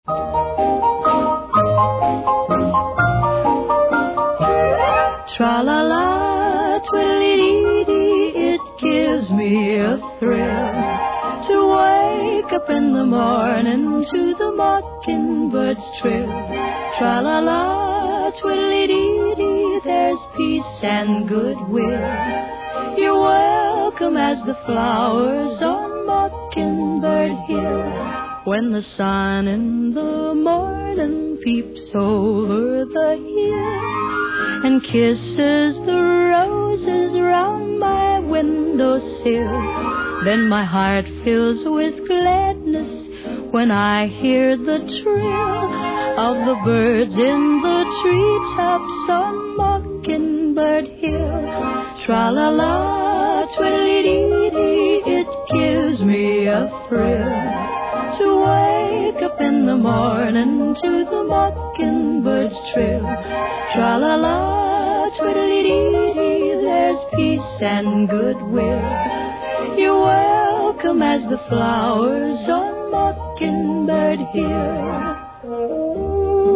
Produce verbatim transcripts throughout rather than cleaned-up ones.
Tra-la-la, twiddly-dee, it gives me a thrill to wake up in the morning to the mockingbird's trill. Tra-la-la, twiddly-dee-dee, there's peace and goodwill. You're welcome as the flowers on Mockingbird Hill. When the sun in the morning peeps over the hill and kisses the roses round my windowsill, then my heart fills with gladness when I hear the trill of the birds in the treetops on Mockingbird Hill. Tra-la-la, twiddly-dee-dee, it gives me a thrill to wake up in the morning to the mockingbird's trill. Tra-la-la, twiddly-dee-dee, there's peace and goodwill. You're welcome as the flowers on Mockingbird Hill.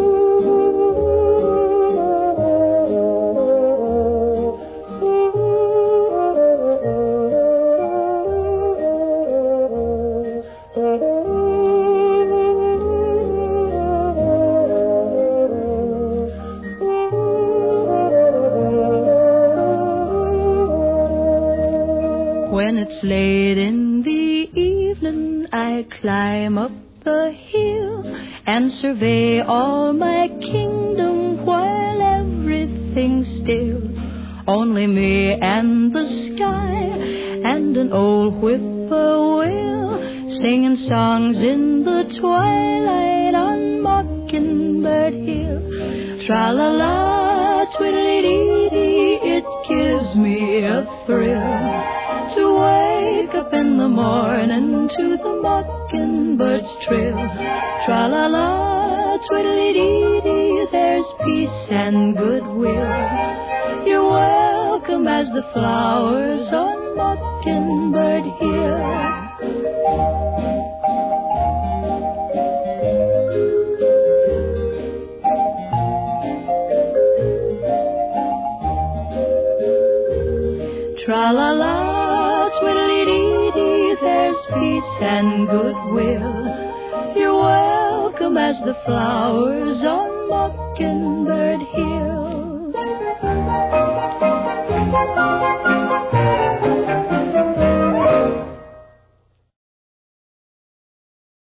When it's late in the evening, I climb up the hill and survey all my kingdom while everything's still. Only me and the sky and an old whippoorwill singing songs in the twilight on Mockingbird Hill. Tra-la-la, twiddly-dee-dee, it gives me a thrill to wake up in the morning to the mockingbird's trill. Tra-la-la, twiddly-dee-dee, there's peace and goodwill. You're welcome as the flowers on Mockingbird Hill. Tra-la-la, twiddly-dee-dee, there's peace and goodwill. You're welcome as the flowers on Mockingbird Hill.